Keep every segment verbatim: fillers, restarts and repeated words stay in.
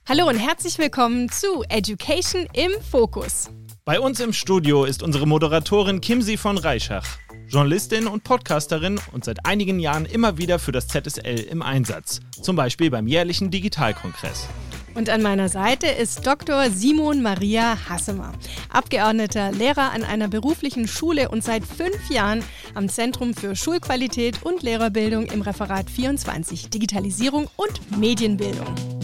Hallo und herzlich willkommen zu Education im Fokus. Bei uns im Studio ist unsere Moderatorin Kimsi von Reischach, Journalistin und Podcasterin und seit einigen Jahren immer wieder für das Z S L im Einsatz, zum Beispiel beim jährlichen Digitalkongress. Und an meiner Seite ist Doktor Simon Maria Hassemer, Abgeordneter, Lehrer an einer beruflichen Schule und seit fünf Jahren am Zentrum für Schulqualität und Lehrerbildung im Referat vierundzwanzig, Digitalisierung und Medienbildung.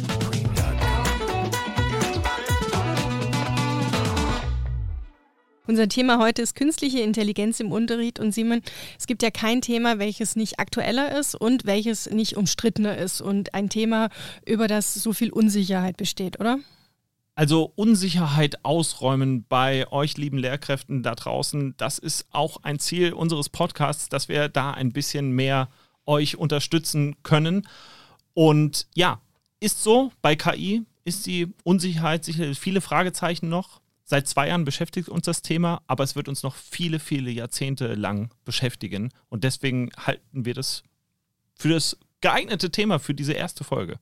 Unser Thema heute ist künstliche Intelligenz im Unterricht und Simon, es gibt ja kein Thema, welches nicht aktueller ist und welches nicht umstrittener ist und ein Thema, über das so viel Unsicherheit besteht, oder? Also Unsicherheit ausräumen bei euch lieben Lehrkräften da draußen, das ist auch ein Ziel unseres Podcasts, dass wir da ein bisschen mehr euch unterstützen können. Und ja, ist so, bei K I ist die Unsicherheit sicherlich viele Fragezeichen noch. Seit zwei Jahren beschäftigt uns das Thema, aber es wird uns noch viele, viele Jahrzehnte lang beschäftigen. Und deswegen halten wir das für das geeignete Thema für diese erste Folge.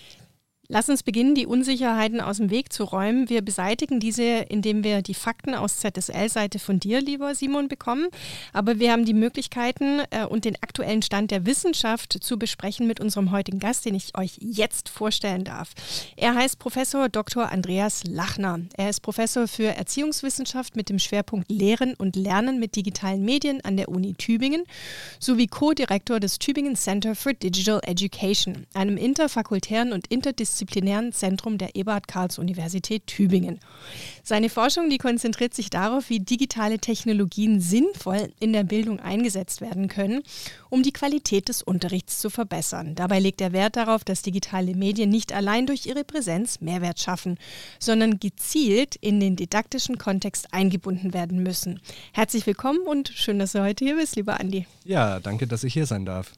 Lass uns beginnen, die Unsicherheiten aus dem Weg zu räumen. Wir beseitigen diese, indem wir die Fakten aus Z S L-Seite von dir, lieber Simon, bekommen. Aber wir haben die Möglichkeiten äh, und den aktuellen Stand der Wissenschaft zu besprechen mit unserem heutigen Gast, den ich euch jetzt vorstellen darf. Er heißt Professor Doktor Andreas Lachner. Er ist Professor für Erziehungswissenschaft mit dem Schwerpunkt Lehren und Lernen mit digitalen Medien an der Uni Tübingen sowie Co-Direktor des Tübingen Center for Digital Education, einem interfakultären und interdisziplinären disziplinären Zentrum der Eberhard-Karls-Universität Tübingen. Seine Forschung, die konzentriert sich darauf, wie digitale Technologien sinnvoll in der Bildung eingesetzt werden können, um die Qualität des Unterrichts zu verbessern. Dabei legt er Wert darauf, dass digitale Medien nicht allein durch ihre Präsenz Mehrwert schaffen, sondern gezielt in den didaktischen Kontext eingebunden werden müssen. Herzlich willkommen und schön, dass du heute hier bist, lieber Andi. Ja, danke, dass ich hier sein darf.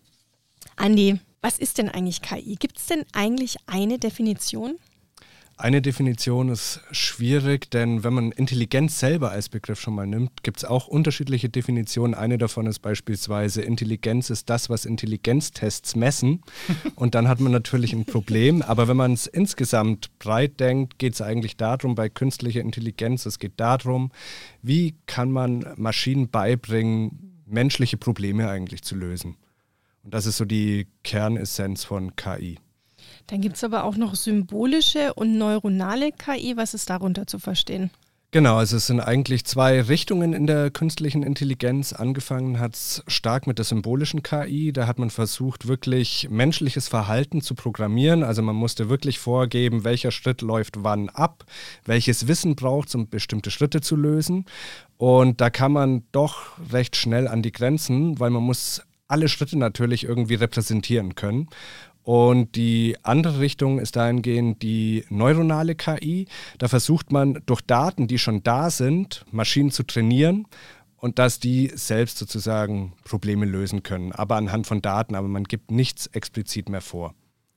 Andi, was ist denn eigentlich K I? Gibt es denn eigentlich eine Definition? Eine Definition ist schwierig, denn wenn man Intelligenz selber als Begriff schon mal nimmt, gibt es auch unterschiedliche Definitionen. Eine davon ist beispielsweise, Intelligenz ist das, was Intelligenztests messen. Und dann hat man natürlich ein Problem. Aber wenn man es insgesamt breit denkt, geht es eigentlich darum, bei künstlicher Intelligenz, es geht darum, wie kann man Maschinen beibringen, menschliche Probleme eigentlich zu lösen. Und das ist so die Kernessenz von K I. Dann gibt es aber auch noch symbolische und neuronale K I. Was ist darunter zu verstehen? Genau, also es sind eigentlich zwei Richtungen in der künstlichen Intelligenz. Angefangen hat es stark mit der symbolischen K I. Da hat man versucht, wirklich menschliches Verhalten zu programmieren. Also man musste wirklich vorgeben, welcher Schritt läuft wann ab, welches Wissen braucht es, um bestimmte Schritte zu lösen. Und da kann man doch recht schnell an die Grenzen, weil man muss alle Schritte natürlich irgendwie repräsentieren können. Und die andere Richtung ist dahingehend die neuronale K I. Da versucht man durch Daten, die schon da sind, Maschinen zu trainieren und dass die selbst sozusagen Probleme lösen können. Aber anhand von Daten, aber man gibt nichts explizit mehr vor.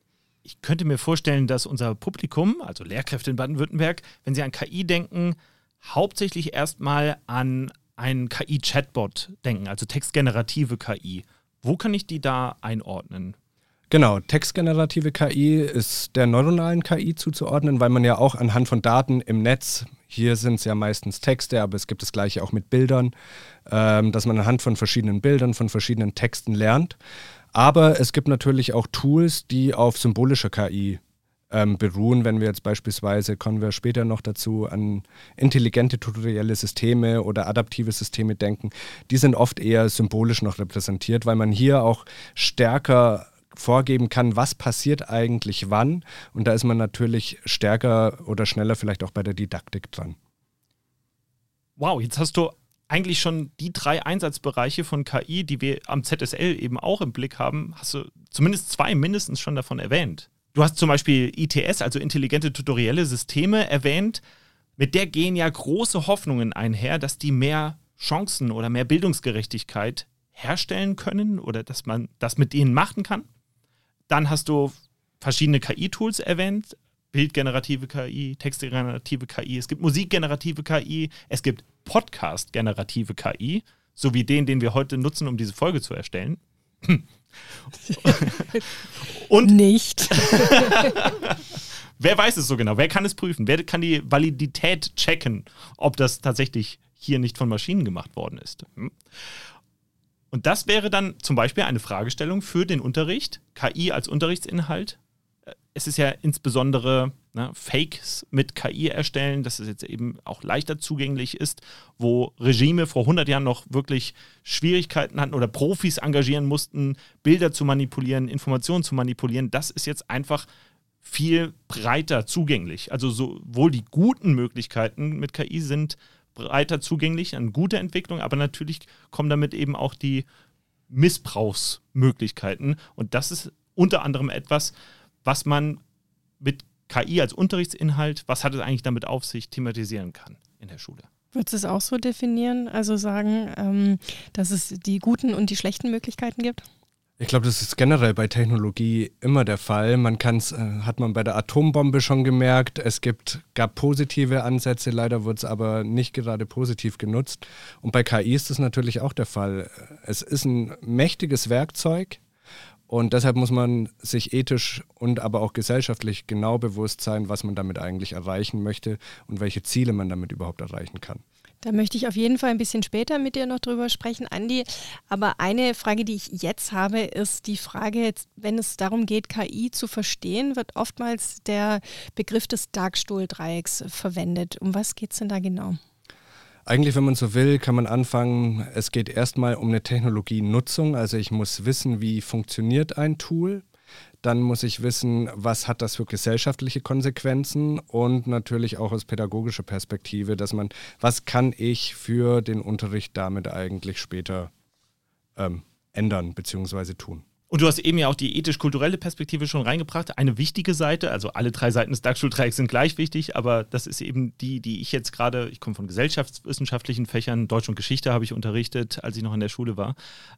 Ich könnte mir vorstellen, dass unser Publikum, also Lehrkräfte in Baden-Württemberg, wenn sie an K I denken, hauptsächlich erstmal an einen K I-Chatbot denken, also textgenerative K I. Wo kann ich die da einordnen? Genau, textgenerative K I ist der neuronalen K I zuzuordnen, weil man ja auch anhand von Daten im Netz, hier sind es ja meistens Texte, aber es gibt das Gleiche auch mit Bildern, ähm, dass man anhand von verschiedenen Bildern, von verschiedenen Texten lernt. Aber es gibt natürlich auch Tools, die auf symbolischer K I ähm, beruhen. Wenn wir jetzt beispielsweise, kommen wir später noch dazu, an intelligente tutorielle Systeme oder adaptive Systeme denken, die sind oft eher symbolisch noch repräsentiert, weil man hier auch stärker vorgeben kann, was passiert eigentlich wann. Und da ist man natürlich stärker oder schneller vielleicht auch bei der Didaktik dran. Wow, jetzt hast du eigentlich schon die drei Einsatzbereiche von K I, die wir am Z S L eben auch im Blick haben, hast du zumindest zwei mindestens schon davon erwähnt. Du hast zum Beispiel I T S, also intelligente tutorielle Systeme, erwähnt. Mit der gehen ja große Hoffnungen einher, dass die mehr Chancen oder mehr Bildungsgerechtigkeit herstellen können oder dass man das mit denen machen kann. Dann hast du verschiedene K I-Tools erwähnt, bildgenerative K I, textgenerative K I, es gibt musikgenerative K I, es gibt Podcast-generative K I, sowie den, den wir heute nutzen, um diese Folge zu erstellen. Und nicht. Wer weiß es so genau? Wer kann es prüfen? Wer kann die Validität checken, ob das tatsächlich hier nicht von Maschinen gemacht worden ist? Hm? Und das wäre dann zum Beispiel eine Fragestellung für den Unterricht, K I als Unterrichtsinhalt. Es ist ja insbesondere ne, Fakes mit K I erstellen, dass es jetzt eben auch leichter zugänglich ist, wo Regime vor hundert Jahren noch wirklich Schwierigkeiten hatten oder Profis engagieren mussten, Bilder zu manipulieren, Informationen zu manipulieren. Das ist jetzt einfach viel breiter zugänglich. Also sowohl die guten Möglichkeiten mit K I sind breiter zugänglich, eine gute Entwicklung, aber natürlich kommen damit eben auch die Missbrauchsmöglichkeiten. Und das ist unter anderem etwas, was man mit K I als Unterrichtsinhalt, was hat es eigentlich damit auf sich, thematisieren kann in der Schule. Würdest du es auch so definieren, also sagen, ähm, dass es die guten und die schlechten Möglichkeiten gibt? Ich glaube, das ist generell bei Technologie immer der Fall. Man kann's, äh, hat man bei der Atombombe schon gemerkt. Es gibt, gab positive Ansätze, leider wird es aber nicht gerade positiv genutzt. Und bei K I ist das natürlich auch der Fall. Es ist ein mächtiges Werkzeug und deshalb muss man sich ethisch und aber auch gesellschaftlich genau bewusst sein, was man damit eigentlich erreichen möchte und welche Ziele man damit überhaupt erreichen kann. Da möchte ich auf jeden Fall ein bisschen später mit dir noch drüber sprechen, Andi. Aber eine Frage, die ich jetzt habe, ist die Frage, wenn es darum geht, K I zu verstehen, wird oftmals der Begriff des Darkstuhl-Dreiecks verwendet. Um was geht es denn da genau? Eigentlich, wenn man so will, kann man anfangen, es geht erstmal um eine Technologienutzung. Also ich muss wissen, wie funktioniert ein Tool. Dann muss ich wissen, was hat das für gesellschaftliche Konsequenzen und natürlich auch aus pädagogischer Perspektive, dass man, was kann ich für den Unterricht damit eigentlich später ähm, ändern bzw. tun. Und du hast eben ja auch die ethisch-kulturelle Perspektive schon reingebracht. Eine wichtige Seite, also alle drei Seiten des Darkstuhl-Dreiecks sind gleich wichtig, aber das ist eben die, die ich jetzt gerade, ich komme von gesellschaftswissenschaftlichen Fächern, Deutsch und Geschichte habe ich unterrichtet, als ich noch in der Schule war.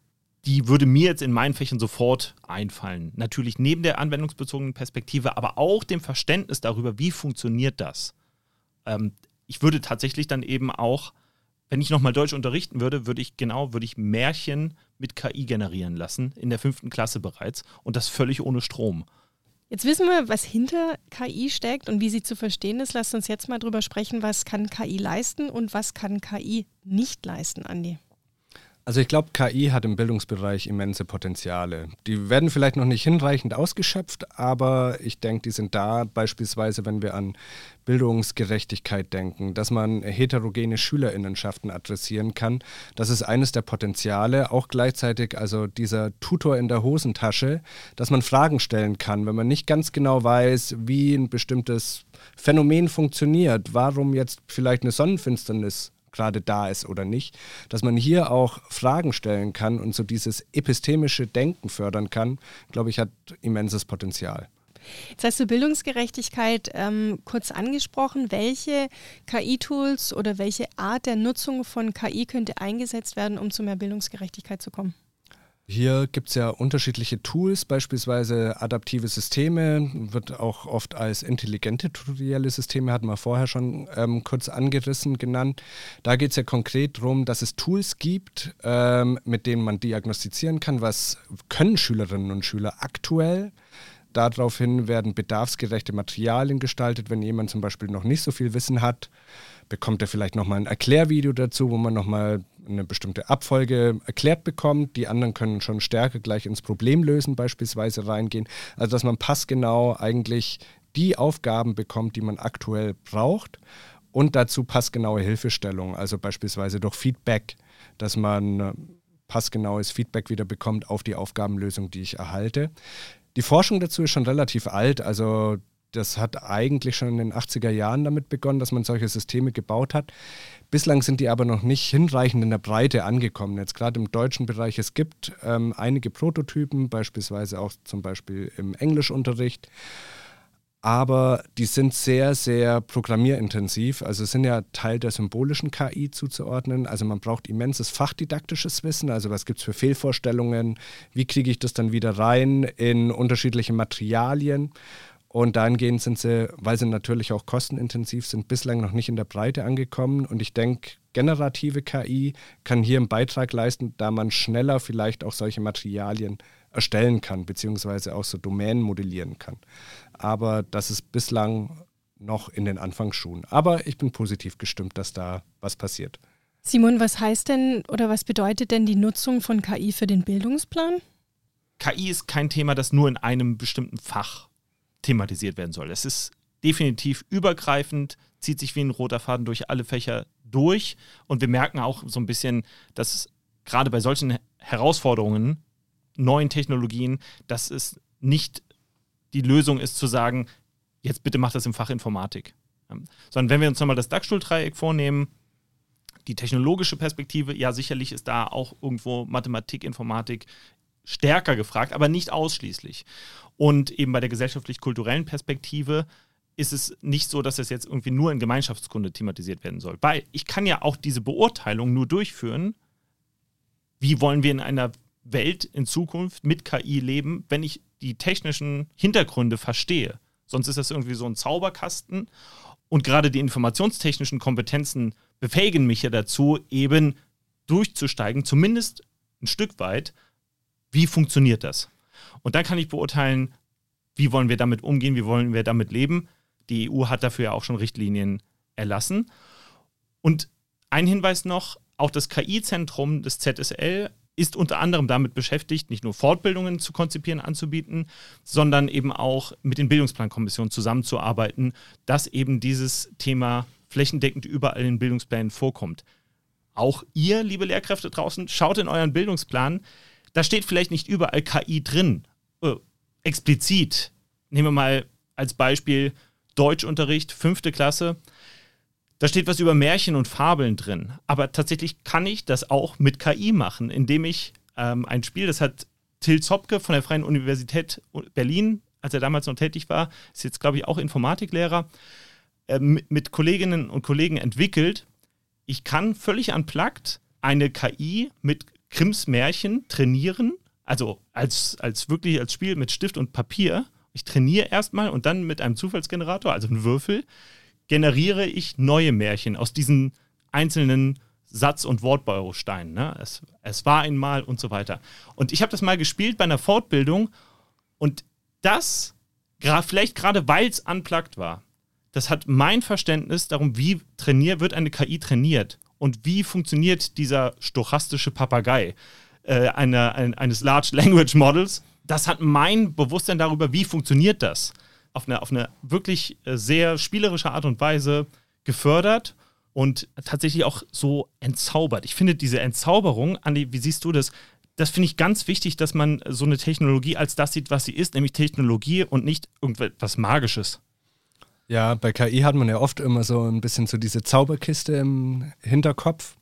Die würde mir jetzt in meinen Fächern sofort einfallen. Natürlich neben der anwendungsbezogenen Perspektive, aber auch dem Verständnis darüber, wie funktioniert das. Ähm, ich würde tatsächlich dann eben auch, wenn ich nochmal Deutsch unterrichten würde, würde ich genau, würde ich Märchen mit K I generieren lassen, in der fünften Klasse bereits und das völlig ohne Strom. Jetzt wissen wir, was hinter K I steckt und wie sie zu verstehen ist. Lasst uns jetzt mal drüber sprechen, was kann K I leisten und was kann K I nicht leisten, Andi? Also ich glaube, K I hat im Bildungsbereich immense Potenziale. Die werden vielleicht noch nicht hinreichend ausgeschöpft, aber ich denke, die sind da, beispielsweise wenn wir an Bildungsgerechtigkeit denken, dass man heterogene SchülerInnenschaften adressieren kann. Das ist eines der Potenziale. Auch gleichzeitig also dieser Tutor in der Hosentasche, dass man Fragen stellen kann, wenn man nicht ganz genau weiß, wie ein bestimmtes Phänomen funktioniert, warum jetzt vielleicht eine Sonnenfinsternis gerade da ist oder nicht, dass man hier auch Fragen stellen kann und so dieses epistemische Denken fördern kann, glaube ich, hat immenses Potenzial. Jetzt hast du Bildungsgerechtigkeit ähm, kurz angesprochen. Welche K I-Tools oder welche Art der Nutzung von K I könnte eingesetzt werden, um zu mehr Bildungsgerechtigkeit zu kommen? Hier gibt es ja unterschiedliche Tools, beispielsweise adaptive Systeme, wird auch oft als intelligente tutorielle Systeme, hatten wir vorher schon ähm, kurz angerissen, genannt. Da geht es ja konkret darum, dass es Tools gibt, ähm, mit denen man diagnostizieren kann, was können Schülerinnen und Schüler aktuell. Daraufhin werden bedarfsgerechte Materialien gestaltet, wenn jemand zum Beispiel noch nicht so viel Wissen hat, bekommt er vielleicht nochmal ein Erklärvideo dazu, wo man nochmal eine bestimmte Abfolge erklärt bekommt. Die anderen können schon stärker gleich ins Problemlösen beispielsweise reingehen. Also dass man passgenau eigentlich die Aufgaben bekommt, die man aktuell braucht und dazu passgenaue Hilfestellung, also beispielsweise durch Feedback, dass man passgenaues Feedback wieder bekommt auf die Aufgabenlösung, die ich erhalte. Die Forschung dazu ist schon relativ alt, also das hat eigentlich schon in den achtziger Jahren damit begonnen, dass man solche Systeme gebaut hat. Bislang sind die aber noch nicht hinreichend in der Breite angekommen. Jetzt gerade im deutschen Bereich, es gibt ähm, einige Prototypen, beispielsweise auch zum Beispiel im Englischunterricht, aber die sind sehr, sehr programmierintensiv, also sind ja Teil der symbolischen K I zuzuordnen. Also man braucht immenses fachdidaktisches Wissen, also was gibt es für Fehlvorstellungen, wie kriege ich das dann wieder rein in unterschiedliche Materialien. Und dahingehend sind sie, weil sie natürlich auch kostenintensiv sind, bislang noch nicht in der Breite angekommen. Und ich denke, generative K I kann hier einen Beitrag leisten, da man schneller vielleicht auch solche Materialien erstellen kann, beziehungsweise auch so Domänen modellieren kann. Aber das ist bislang noch in den Anfangsschuhen. Aber ich bin positiv gestimmt, dass da was passiert. Simon, was heißt denn oder was bedeutet denn die Nutzung von K I für den Bildungsplan? K I ist kein Thema, das nur in einem bestimmten Fach thematisiert werden soll. Es ist definitiv übergreifend, zieht sich wie ein roter Faden durch alle Fächer durch. Und wir merken auch so ein bisschen, dass gerade bei solchen Herausforderungen, neuen Technologien, dass es nicht die Lösung ist zu sagen, jetzt bitte macht das im Fach Informatik. Sondern wenn wir uns nochmal das Dachstuhl-Dreieck vornehmen, die technologische Perspektive, ja sicherlich ist da auch irgendwo Mathematik, Informatik stärker gefragt, aber nicht ausschließlich. Und eben bei der gesellschaftlich-kulturellen Perspektive ist es nicht so, dass es jetzt irgendwie nur in Gemeinschaftskunde thematisiert werden soll. Weil ich kann ja auch diese Beurteilung nur durchführen, wie wollen wir in einer Welt in Zukunft mit K I leben, wenn ich die technischen Hintergründe verstehe. Sonst ist das irgendwie so ein Zauberkasten. Und gerade die informationstechnischen Kompetenzen befähigen mich ja dazu, eben durchzusteigen, zumindest ein Stück weit, wie funktioniert das? Und dann kann ich beurteilen, wie wollen wir damit umgehen, wie wollen wir damit leben. Die E U hat dafür ja auch schon Richtlinien erlassen. Und ein Hinweis noch, auch das K I-Zentrum des Z S L ist unter anderem damit beschäftigt, nicht nur Fortbildungen zu konzipieren, anzubieten, sondern eben auch mit den Bildungsplankommissionen zusammenzuarbeiten, dass eben dieses Thema flächendeckend überall in Bildungsplänen vorkommt. Auch ihr, liebe Lehrkräfte draußen, schaut in euren Bildungsplan, da steht vielleicht nicht überall K I drin, äh, explizit. Nehmen wir mal als Beispiel Deutschunterricht, fünfte Klasse. Da steht was über Märchen und Fabeln drin. Aber tatsächlich kann ich das auch mit K I machen, indem ich ähm, ein Spiel, das hat Till Zopke von der Freien Universität Berlin, als er damals noch tätig war, ist jetzt, glaube ich, auch Informatiklehrer, äh, mit, mit Kolleginnen und Kollegen entwickelt. Ich kann völlig unplugged eine K I mit Grimms Märchen trainieren, also als, als wirklich als Spiel mit Stift und Papier. Ich trainiere erstmal und dann mit einem Zufallsgenerator, also einem Würfel, generiere ich neue Märchen aus diesen einzelnen Satz- und Wortbausteinen. Ne? Es, es war einmal und so weiter. Und ich habe das mal gespielt bei einer Fortbildung und das, gra- vielleicht gerade weil es unplugged war, das hat mein Verständnis darum, wie trainiert, wird eine K I trainiert und wie funktioniert dieser stochastische Papagei äh, einer, ein, eines Large Language Models. Das hat mein Bewusstsein darüber, wie funktioniert das, auf eine, auf eine wirklich sehr spielerische Art und Weise gefördert und tatsächlich auch so entzaubert. Ich finde diese Entzauberung, Andi, wie siehst du das? Das finde ich ganz wichtig, dass man so eine Technologie als das sieht, was sie ist, nämlich Technologie und nicht irgendwas Magisches. Ja, bei K I hat man ja oft immer so ein bisschen so diese Zauberkiste im Hinterkopf.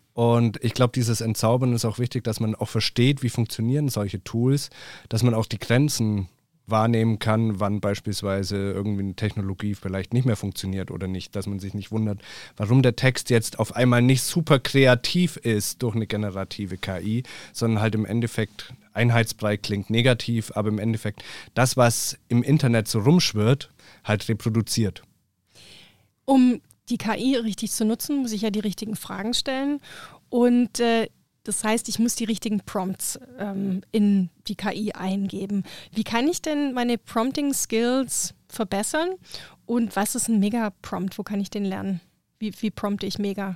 Und ich glaube, dieses Entzaubern ist auch wichtig, dass man auch versteht, wie funktionieren solche Tools, dass man auch die Grenzen wahrnehmen kann, wann beispielsweise irgendwie eine Technologie vielleicht nicht mehr funktioniert oder nicht, dass man sich nicht wundert, warum der Text jetzt auf einmal nicht super kreativ ist durch eine generative K I, sondern halt im Endeffekt einheitsbrei klingt negativ, aber im Endeffekt das, was im Internet so rumschwirrt, halt reproduziert. Um die K I richtig zu nutzen, muss ich ja die richtigen Fragen stellen und äh, das heißt, ich muss die richtigen Prompts ähm, in die K I eingeben. Wie kann ich denn meine Prompting-Skills verbessern? Und was ist ein Mega-Prompt? Wo kann ich den lernen? Wie, wie prompte ich Mega?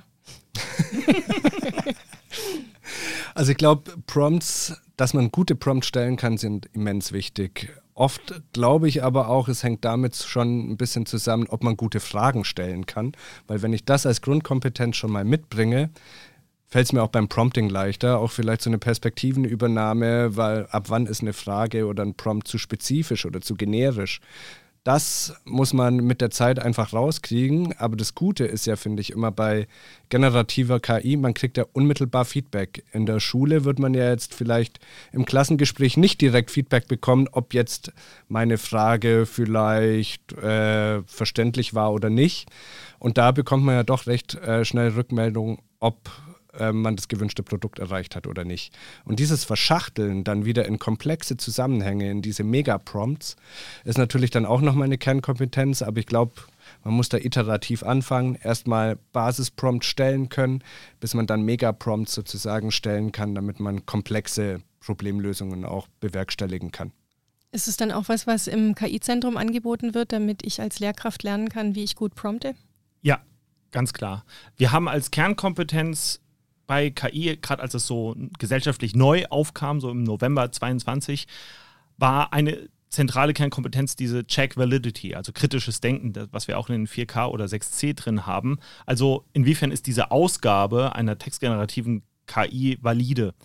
Also ich glaube, Prompts, dass man gute Prompts stellen kann, sind immens wichtig. Oft glaube ich aber auch, es hängt damit schon ein bisschen zusammen, ob man gute Fragen stellen kann. Weil wenn ich das als Grundkompetenz schon mal mitbringe, fällt es mir auch beim Prompting leichter, auch vielleicht so eine Perspektivenübernahme, weil ab wann ist eine Frage oder ein Prompt zu spezifisch oder zu generisch. Das muss man mit der Zeit einfach rauskriegen, aber das Gute ist ja, finde ich, immer bei generativer K I, man kriegt ja unmittelbar Feedback. In der Schule wird man ja jetzt vielleicht im Klassengespräch nicht direkt Feedback bekommen, ob jetzt meine Frage vielleicht äh, verständlich war oder nicht. Und da bekommt man ja doch recht äh, schnell Rückmeldung, ob man das gewünschte Produkt erreicht hat oder nicht. Und dieses Verschachteln dann wieder in komplexe Zusammenhänge, in diese Mega-Prompts, ist natürlich dann auch nochmal eine Kernkompetenz, aber ich glaube, man muss da iterativ anfangen, erstmal Basis-Prompt stellen können, bis man dann Mega-Prompts sozusagen stellen kann, damit man komplexe Problemlösungen auch bewerkstelligen kann. Ist es dann auch was, was im K I-Zentrum angeboten wird, damit ich als Lehrkraft lernen kann, wie ich gut prompte? Ja, ganz klar. Wir haben als Kernkompetenz bei K I, gerade als es so gesellschaftlich neu aufkam, so im November zweiundzwanzig, war eine zentrale Kernkompetenz diese Check Validity, also kritisches Denken, das, was wir auch in den vier K oder sechs C drin haben. Also inwiefern ist diese Ausgabe einer textgenerativen K I valide?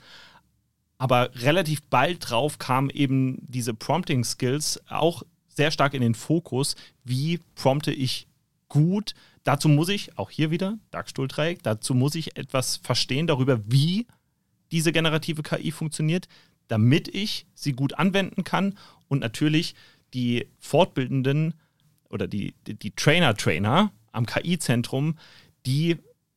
Aber relativ bald drauf kamen eben diese Prompting-Skills auch sehr stark in den Fokus. Wie prompte ich gut? Dazu muss ich, auch hier wieder, Dachstuhldreieck, dazu muss ich etwas verstehen darüber, wie diese generative K I funktioniert, damit ich sie gut anwenden kann und natürlich die Fortbildenden oder die, die, die Trainer-Trainer am K I-Zentrum, die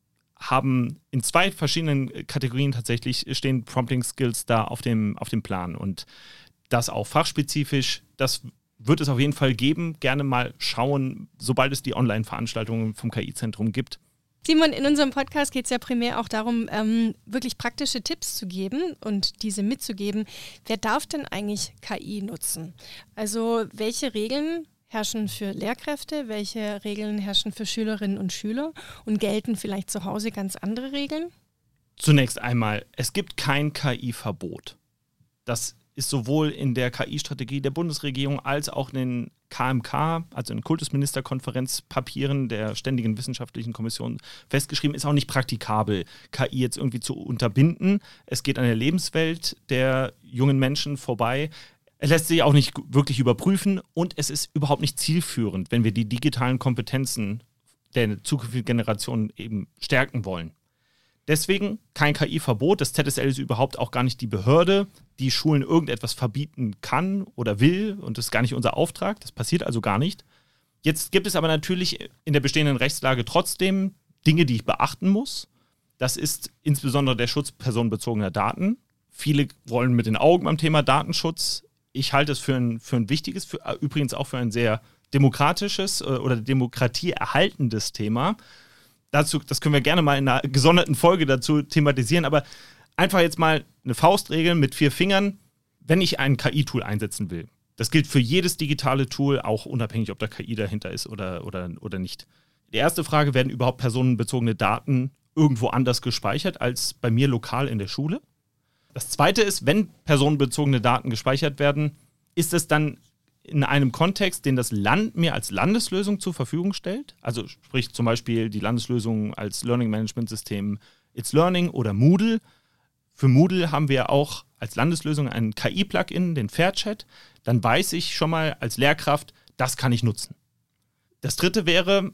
haben in zwei verschiedenen Kategorien tatsächlich stehen Prompting-Skills da auf dem, auf dem Plan und das auch fachspezifisch, das wird es auf jeden Fall geben. Gerne mal schauen, sobald es die Online-Veranstaltungen vom K I-Zentrum gibt. Simon, in unserem Podcast geht es ja primär auch darum, ähm, wirklich praktische Tipps zu geben und diese mitzugeben. Wer darf denn eigentlich K I nutzen? Also welche Regeln herrschen für Lehrkräfte, welche Regeln herrschen für Schülerinnen und Schüler und gelten vielleicht zu Hause ganz andere Regeln? Zunächst einmal, es gibt kein K I-Verbot. Das ist sowohl in der K I-Strategie der Bundesregierung als auch in den K M K, also in Kultusministerkonferenzpapieren der Ständigen Wissenschaftlichen Kommission festgeschrieben, ist auch nicht praktikabel, K I jetzt irgendwie zu unterbinden. Es geht an der Lebenswelt der jungen Menschen vorbei. Es lässt sich auch nicht wirklich überprüfen und es ist überhaupt nicht zielführend, wenn wir die digitalen Kompetenzen der zukünftigen Generation eben stärken wollen. Deswegen kein K I-Verbot. Das Z S L ist überhaupt auch gar nicht die Behörde, die Schulen irgendetwas verbieten kann oder will und das ist gar nicht unser Auftrag. Das passiert also gar nicht. Jetzt gibt es aber natürlich in der bestehenden Rechtslage trotzdem Dinge, die ich beachten muss. Das ist insbesondere der Schutz personenbezogener Daten. Viele rollen mit den Augen beim Thema Datenschutz. Ich halte es für ein, für ein wichtiges, für, übrigens auch für ein sehr demokratisches oder demokratieerhaltendes Thema. Dazu, das können wir gerne mal in einer gesonderten Folge dazu thematisieren, aber einfach jetzt mal eine Faustregel mit vier Fingern, wenn ich ein K I-Tool einsetzen will. Das gilt für jedes digitale Tool, auch unabhängig, ob da K I dahinter ist oder, oder, oder nicht. Die erste Frage, werden überhaupt personenbezogene Daten irgendwo anders gespeichert als bei mir lokal in der Schule? Das zweite ist, wenn personenbezogene Daten gespeichert werden, ist es dann in einem Kontext, den das Land mir als Landeslösung zur Verfügung stellt, also sprich zum Beispiel die Landeslösung als Learning Management System It's Learning oder Moodle. Für Moodle haben wir auch als Landeslösung einen K I-Plugin, den Fairchat. Dann weiß ich schon mal als Lehrkraft, das kann ich nutzen. Das dritte wäre,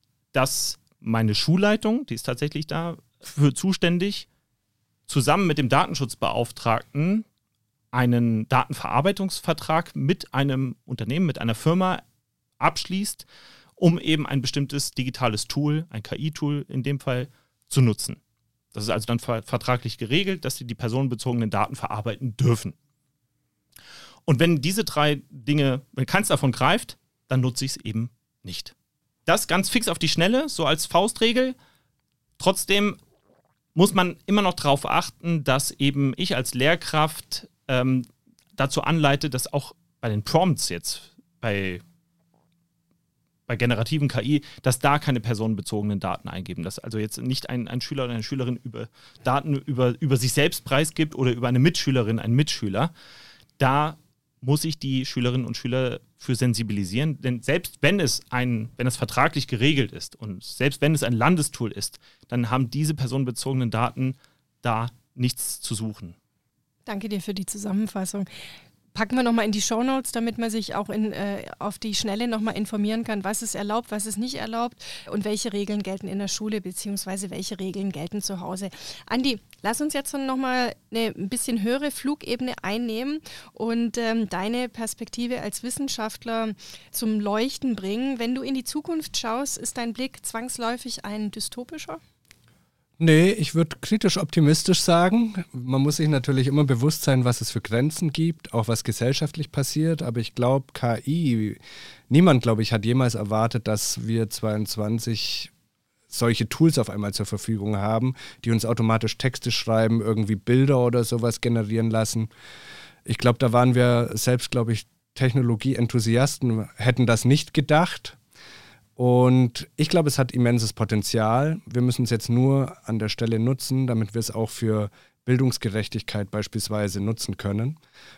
dass meine Schulleitung, die ist tatsächlich dafür zuständig, zusammen mit dem Datenschutzbeauftragten einen Datenverarbeitungsvertrag mit einem Unternehmen, mit einer Firma abschließt, um eben ein bestimmtes digitales Tool, ein K I-Tool in dem Fall, zu nutzen. Das ist also dann vertraglich geregelt, dass sie die personenbezogenen Daten verarbeiten dürfen. Und wenn diese drei Dinge, wenn keins davon greift, dann nutze ich es eben nicht. Das ganz fix auf die Schnelle, so als Faustregel. Trotzdem muss man immer noch darauf achten, dass eben ich als Lehrkraft ähm, dazu anleite, dass auch bei den Prompts jetzt, bei, bei generativen K I, dass da keine personenbezogenen Daten eingeben. Dass also jetzt nicht ein, ein Schüler oder eine Schülerin über Daten über, über sich selbst preisgibt oder über eine Mitschülerin, einen Mitschüler. Da muss ich die Schülerinnen und Schüler für sensibilisieren. Denn selbst wenn es ein, wenn es vertraglich geregelt ist und selbst wenn es ein Landestool ist, dann haben diese personenbezogenen Daten da nichts zu suchen. Danke dir für die Zusammenfassung. Packen wir nochmal in die Shownotes, damit man sich auch in, äh, auf die Schnelle nochmal informieren kann, was ist erlaubt, was ist nicht erlaubt und welche Regeln gelten in der Schule beziehungsweise welche Regeln gelten zu Hause. Andi, lass uns jetzt nochmal eine ein bisschen höhere Flugebene einnehmen und ähm, deine Perspektive als Wissenschaftler zum Leuchten bringen. Wenn du in die Zukunft schaust, ist dein Blick zwangsläufig ein dystopischer? Nee, ich würde kritisch optimistisch sagen. Man muss sich natürlich immer bewusst sein, was es für Grenzen gibt, auch was gesellschaftlich passiert. Aber ich glaube, K I, niemand, glaube ich, hat jemals erwartet, dass wir zweiundzwanzig solche Tools auf einmal zur Verfügung haben, die uns automatisch Texte schreiben, irgendwie Bilder oder sowas generieren lassen. Ich glaube, da waren wir selbst, glaube ich, Technologie-Enthusiasten, hätten das nicht gedacht. Und ich glaube, es hat immenses Potenzial. Wir müssen es jetzt nur an der Stelle nutzen, damit wir es auch für Bildungsgerechtigkeit beispielsweise nutzen können,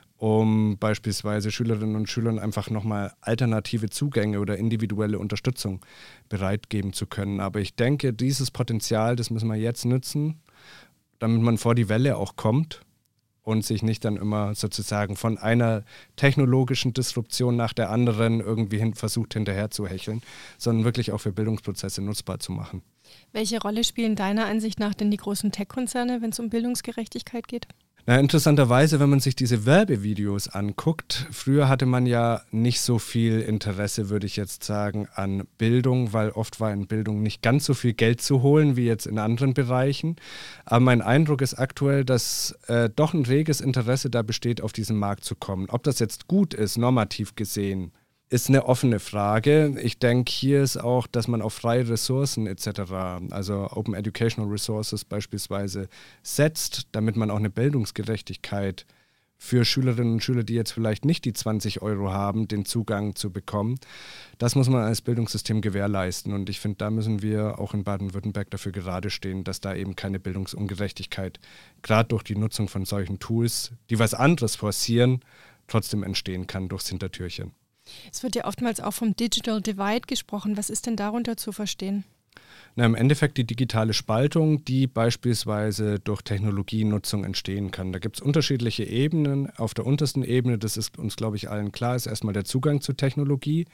um beispielsweise Schülerinnen und Schülern einfach nochmal alternative Zugänge oder individuelle Unterstützung bereitgeben zu können. Aber ich denke, dieses Potenzial, das müssen wir jetzt nutzen, damit man vor die Welle auch kommt und sich nicht dann immer sozusagen von einer technologischen Disruption nach der anderen irgendwie hin, versucht hinterher zu hecheln, sondern wirklich auch für Bildungsprozesse nutzbar zu machen. Welche Rolle spielen deiner Ansicht nach denn die großen Tech-Konzerne, wenn es um Bildungsgerechtigkeit geht? Na, interessanterweise, wenn man sich diese Werbevideos anguckt, früher hatte man ja nicht so viel Interesse, würde ich jetzt sagen, an Bildung, weil oft war in Bildung nicht ganz so viel Geld zu holen wie jetzt in anderen Bereichen. Aber mein Eindruck ist aktuell, dass äh, doch ein reges Interesse da besteht, auf diesen Markt zu kommen. Ob das jetzt gut ist, normativ gesehen, ist eine offene Frage. Ich denke, hier ist auch, dass man auf freie Ressourcen et cetera, also Open Educational Resources beispielsweise, setzt, damit man auch eine Bildungsgerechtigkeit für Schülerinnen und Schüler, die jetzt vielleicht nicht die zwanzig Euro haben, den Zugang zu bekommen. Das muss man als Bildungssystem gewährleisten. Und ich finde, da müssen wir auch in Baden-Württemberg dafür gerade stehen, dass da eben keine Bildungsungerechtigkeit, gerade durch die Nutzung von solchen Tools, die was anderes forcieren, trotzdem entstehen kann durchs Hintertürchen. Es wird ja oftmals auch vom Digital Divide gesprochen. Was ist denn darunter zu verstehen? Na, im Endeffekt die digitale Spaltung, die beispielsweise durch Technologienutzung entstehen kann. Da gibt es unterschiedliche Ebenen. Auf der untersten Ebene, das ist uns, glaube ich, allen klar, ist erstmal der Zugang zu Technologie.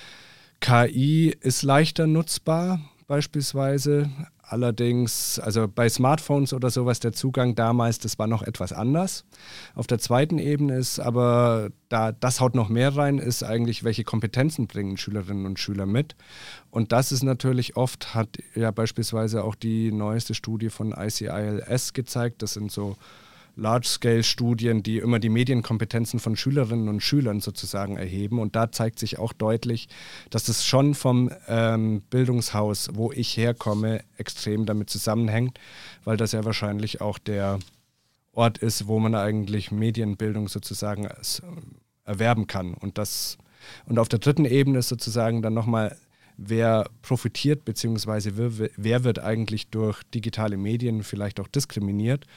K I ist leichter nutzbar beispielsweise. Allerdings, also bei Smartphones oder sowas, der Zugang damals, das war noch etwas anders. Auf der zweiten Ebene ist aber, da das haut noch mehr rein, ist eigentlich, welche Kompetenzen bringen Schülerinnen und Schüler mit. Und das ist natürlich oft, hat ja beispielsweise auch die neueste Studie von I C I L S gezeigt, das sind so Large-Scale-Studien, die immer die Medienkompetenzen von Schülerinnen und Schülern sozusagen erheben. Und da zeigt sich auch deutlich, dass es schon vom ähm, Bildungshaus, wo ich herkomme, extrem damit zusammenhängt, weil das ja wahrscheinlich auch der Ort ist, wo man eigentlich Medienbildung sozusagen erwerben kann. Und, das, und auf der dritten Ebene ist sozusagen dann nochmal, wer profitiert, beziehungsweise wer, wer wird eigentlich durch digitale Medien vielleicht auch diskriminiert.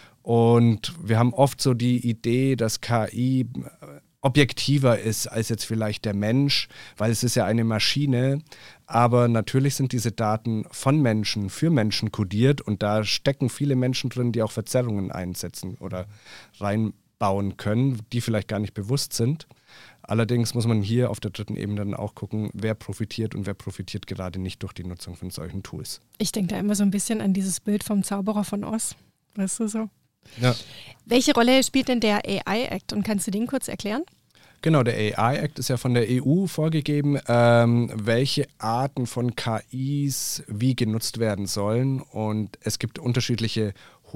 Und wir haben oft so die Idee, dass K I objektiver ist als jetzt vielleicht der Mensch, weil es ist ja eine Maschine. Aber natürlich sind diese Daten von Menschen für Menschen kodiert und da stecken viele Menschen drin, die auch Verzerrungen einsetzen oder reinbauen können, die vielleicht gar nicht bewusst sind. Allerdings muss man hier auf der dritten Ebene dann auch gucken, wer profitiert und wer profitiert gerade nicht durch die Nutzung von solchen Tools. Ich denke da immer so ein bisschen an dieses Bild vom Zauberer von Oz. Weißt du so? Ja. Welche Rolle spielt denn der A I-Act und kannst du den kurz erklären? Genau, der A I-Act ist ja von der E U vorgegeben, ähm, welche Arten von K Is wie genutzt werden sollen. Und es gibt unterschiedliche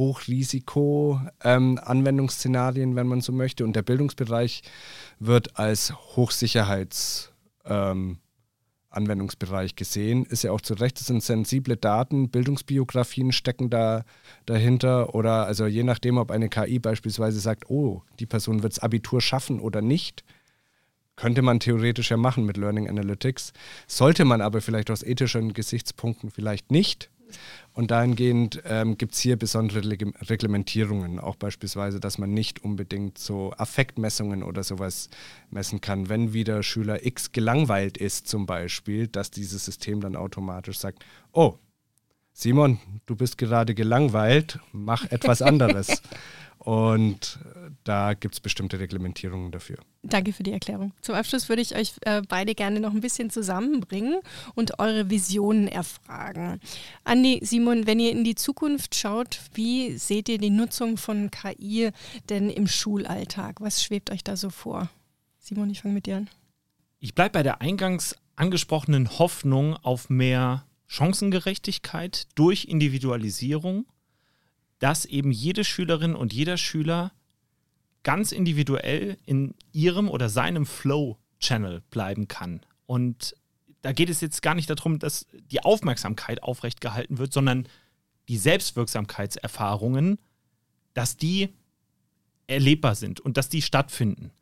Hochrisiko-Anwendungsszenarien, ähm, wenn man so möchte. Und der Bildungsbereich wird als Hochsicherheits- ähm, Anwendungsbereich gesehen, ist ja auch zu Recht, es sind sensible Daten, Bildungsbiografien stecken da dahinter oder also je nachdem, ob eine K I beispielsweise sagt, oh, die Person wird das Abitur schaffen oder nicht, könnte man theoretisch ja machen mit Learning Analytics, sollte man aber vielleicht aus ethischen Gesichtspunkten vielleicht nicht. Und dahingehend ähm, gibt es hier besondere Leg- Reglementierungen, auch beispielsweise, dass man nicht unbedingt so Affektmessungen oder sowas messen kann. Wenn wieder Schüler X gelangweilt ist zum Beispiel, dass dieses System dann automatisch sagt, oh, Simon, du bist gerade gelangweilt, mach etwas anderes. Und da gibt es bestimmte Reglementierungen dafür. Danke für die Erklärung. Zum Abschluss würde ich euch äh, beide gerne noch ein bisschen zusammenbringen und eure Visionen erfragen. Andi, Simon, wenn ihr in die Zukunft schaut, wie seht ihr die Nutzung von K I denn im Schulalltag? Was schwebt euch da so vor? Simon, ich fange mit dir an. Ich bleibe bei der eingangs angesprochenen Hoffnung auf mehr Chancengerechtigkeit durch Individualisierung, dass eben jede Schülerin und jeder Schüler ganz individuell in ihrem oder seinem Flow-Channel bleiben kann. Und da geht es jetzt gar nicht darum, dass die Aufmerksamkeit aufrecht gehalten wird, sondern die Selbstwirksamkeitserfahrungen, dass die erlebbar sind und dass die stattfinden.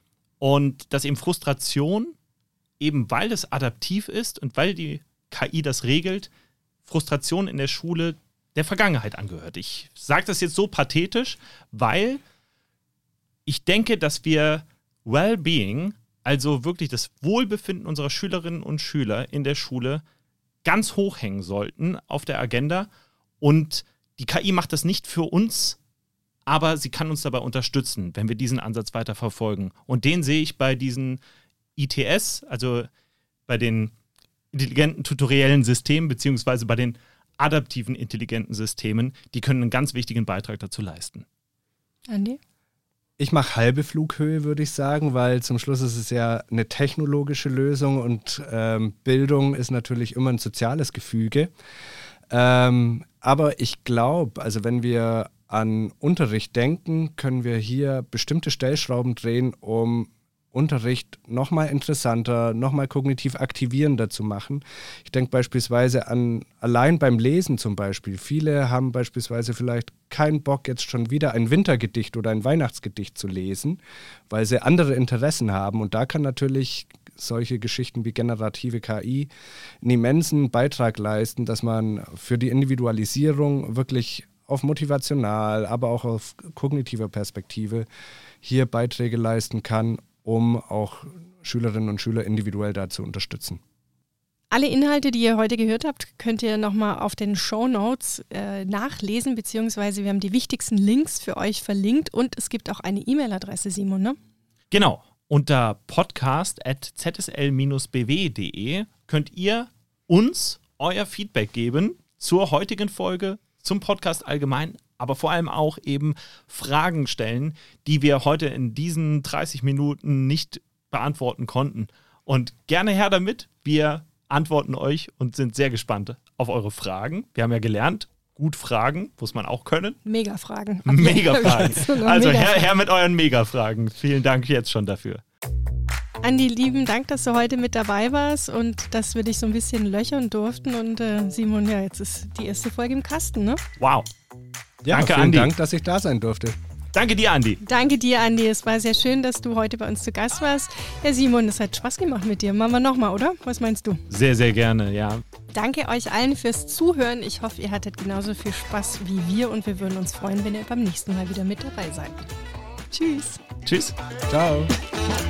Und dass eben Frustration, eben weil es adaptiv ist und weil die K I das regelt, Frustration in der Schule der Vergangenheit angehört. Ich sage das jetzt so pathetisch, weil ich denke, dass wir Wellbeing, also wirklich das Wohlbefinden unserer Schülerinnen und Schüler in der Schule, ganz hoch hängen sollten auf der Agenda. Und die K I macht das nicht für uns, aber sie kann uns dabei unterstützen, wenn wir diesen Ansatz weiter verfolgen. Und den sehe ich bei diesen I T S, also bei den intelligenten tutoriellen Systemen, beziehungsweise bei den adaptiven intelligenten Systemen, die können einen ganz wichtigen Beitrag dazu leisten. Andi? Ich mache halbe Flughöhe, würde ich sagen, weil zum Schluss ist es ja eine technologische Lösung und ähm, Bildung ist natürlich immer ein soziales Gefüge. Ähm, aber ich glaube, also wenn wir an Unterricht denken, können wir hier bestimmte Stellschrauben drehen, um Unterricht nochmal interessanter, nochmal kognitiv aktivierender zu machen. Ich denke beispielsweise an, allein beim Lesen zum Beispiel. Viele haben beispielsweise vielleicht keinen Bock, jetzt schon wieder ein Wintergedicht oder ein Weihnachtsgedicht zu lesen, weil sie andere Interessen haben. Und da kann natürlich solche Geschichten wie generative K I einen immensen Beitrag leisten, dass man für die Individualisierung wirklich auf motivational, aber auch auf kognitiver Perspektive hier Beiträge leisten kann, um auch Schülerinnen und Schüler individuell da zu unterstützen. Alle Inhalte, die ihr heute gehört habt, könnt ihr nochmal auf den Shownotes äh, nachlesen, beziehungsweise wir haben die wichtigsten Links für euch verlinkt und es gibt auch eine E-Mail-Adresse, Simon, ne? Genau. Unter podcast at z s l dash b w punkt d e könnt ihr uns euer Feedback geben zur heutigen Folge, zum Podcast allgemein, aber vor allem auch eben Fragen stellen, die wir heute in diesen dreißig Minuten nicht beantworten konnten. Und gerne her damit, wir antworten euch und sind sehr gespannt auf eure Fragen. Wir haben ja gelernt, gut fragen, muss man auch können. Mega-Fragen. Mega-Fragen. Also Mega her, her mit euren Mega-Fragen. Vielen Dank jetzt schon dafür. Andi, lieben Dank, dass du heute mit dabei warst und dass wir dich so ein bisschen löchern durften. Und äh, Simon, ja, jetzt ist die erste Folge im Kasten, ne? Wow. Ja, Danke, vielen Andi. Dank, dass ich da sein durfte. Danke dir, Andi. Danke dir, Andi. Es war sehr schön, dass du heute bei uns zu Gast warst. Ja, Simon, es hat Spaß gemacht mit dir. Machen wir nochmal, oder? Was meinst du? Sehr, sehr gerne, ja. Danke euch allen fürs Zuhören. Ich hoffe, ihr hattet genauso viel Spaß wie wir und wir würden uns freuen, wenn ihr beim nächsten Mal wieder mit dabei seid. Tschüss. Tschüss. Ciao.